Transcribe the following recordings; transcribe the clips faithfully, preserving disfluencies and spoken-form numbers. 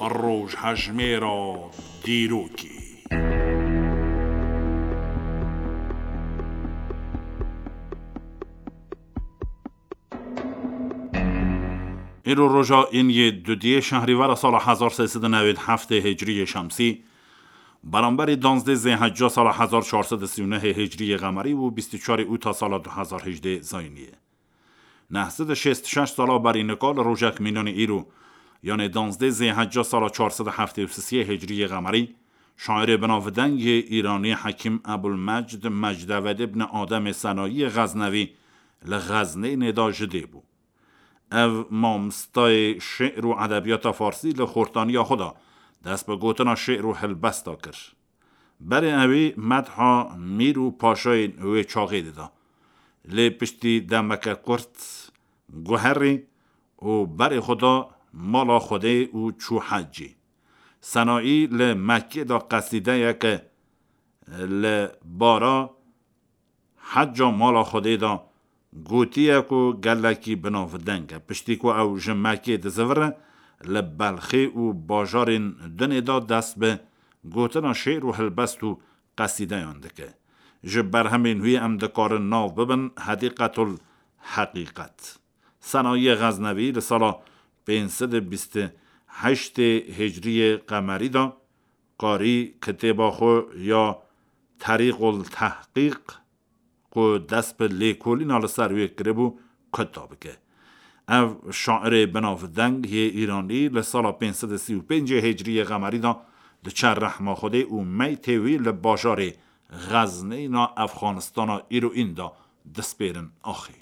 روش هجمه را دیروکی. ایرو روژا این یه دودی شهریور سال هزار و سیصد و نود و هفت هجری شمسی برانبر دانزده ذی‌الحجه سال هزار و چهارصد و سی و نه هجری قمری و بیست و چهار اوت سال دو هزار و هجده زاینیه. نهصد و شصت و شش سال بر نکال روژک مینان ایرو یعنی دانزده ذی‌الحجه سال چهارصد و هفتاد و سه هجری قمری شاعر بناودنگ ایرانی حکیم ابوالمجد مجدود ابن آدم سنایی غزنوی لغزنه ندا جده بود. او مامستای شعر و ادبیات فارسی لخورتانی خدا دست به گوتنا شعر و هلبستا کر. برای اوی مدها میرو پاشای اوی چاقی دیدا. لی پشتی دمک کرد گوهری و برای خدا مالا خوده و چو حجی. سنایی لی مکی دا قصیده یک لی بارا حج مالا خوده دا گوتیه کو گلکی بناو دنگه پشتی کو او جمعکی دزوره لبلخی و باجارین دنی دا دست به گوتنا شعر و هلبست و قصیده یانده که جبر همین هوی امدکار ناو ببن حدیقت الحقیقت. سنایی غزنوی لسالا پینصد و بیست و هشت هجری قمری دا قاری کتابا خو یا طریق التحقیق کو دست به لیکولی نال سروی کربو کتاب که او شاعر بناودنگ هی ایرانی لسالا پینصد و سی و پنج هجری قمری دا لچر رحمه خوده او میتوی لباجار غزنه نا افغانستان ایرو این دا دست بیرن آخی.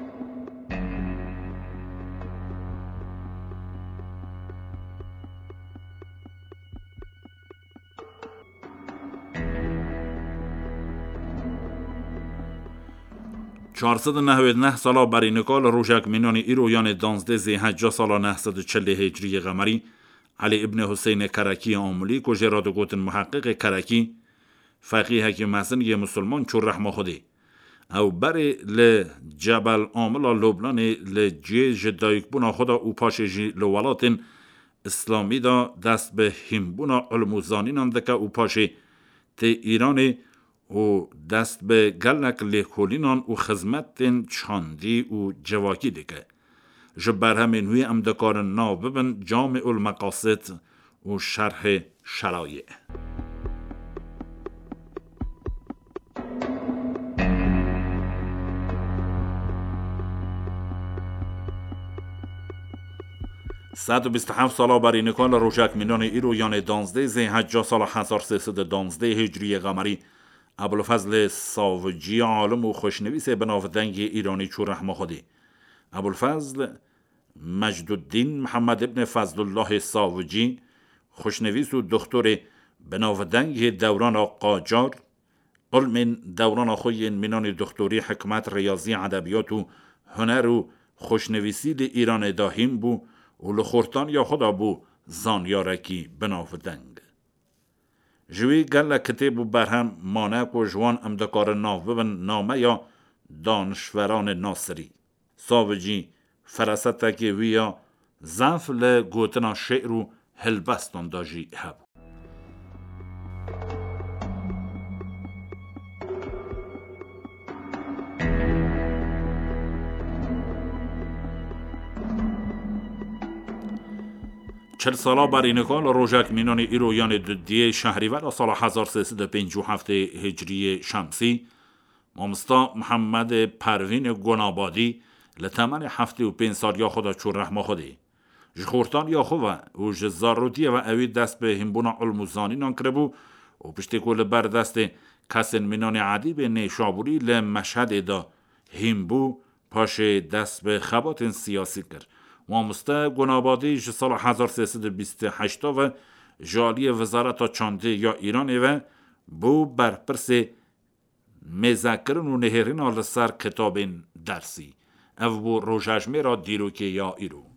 چهارصد و نود و نه سالا بر نکال روژک مینان ایرو یعنی دانزده ذی‌الحجه سالا نهصد و چهل هجری قمری علی ابن حسین کرکی آمولی کو جراد گوتن محقق کرکی فقیه حکیم محسن یه مسلمان چون رحمه خودی او بری ل جبل آملا لبنان ل جیج دایک بونا خدا او پاشجی لولاتن اسلامی دا دست به همبونا علموزانی نندکه او پاشه تی ایرانی و دست به گلک لیکولینان و خدمت چاندی و جواکی دیگه جبر همین هوی امدکار ناو ببن جامع المقاصد و شرح شرایع. صد و بیست و هفت سالا بر نکال روژک مینان ایرو یعنی دانزده ذی‌الحجه سال هزار و سیصد و دانزده هجری قمری ابوالفضل ساوجی عالم و خوشنویس بناودنگ ایرانی چون رحمه خودی ابوالفضل مجدالدین محمد ابن فضل الله ساوجی خوشنویس و دکتر بناودنگ دوران قاجار علم دوران خوی مینان دکتری حکمت ریاضی ادبیات و هنر و خوشنویسی دی ایران داهیم بو و لخورتان یا خدا بو زانیارکی بناودنگ جوی گل کتاب و برهم مانک و جوان امدکار ناو ببن نامه یا دانشوران ناصری ساوجی فرستکی ویا زنف لگوتنا شعر و هلبستان داجی هبو. چل سالا بر اینکال روژک مینان ایرو یعنی دودی شهریور سال هزار و سیصد و پنجاه و هفت هجری شمسی مامستا محمد پروین گنابادی لتمن هفته و پنج سال یا خدا چون رحمه خودی جخورتان یا خواه و جزارودیه و اوید دست به همبونا علموزانی نان کربو و پشتی کل بر دست کسن مینان عدیب نیشابوری لمشهد دا همبو پاش دست به خبات سیاسی کرد. مامسته گنابادی ج سال هزار و سیصد و بیست و هشت و جالی وزارت چانده یا ایران و بو برپرس مذکرن و نهرین آل سر کتاب درسی او بو روژجمه را دیروکه یا ایرو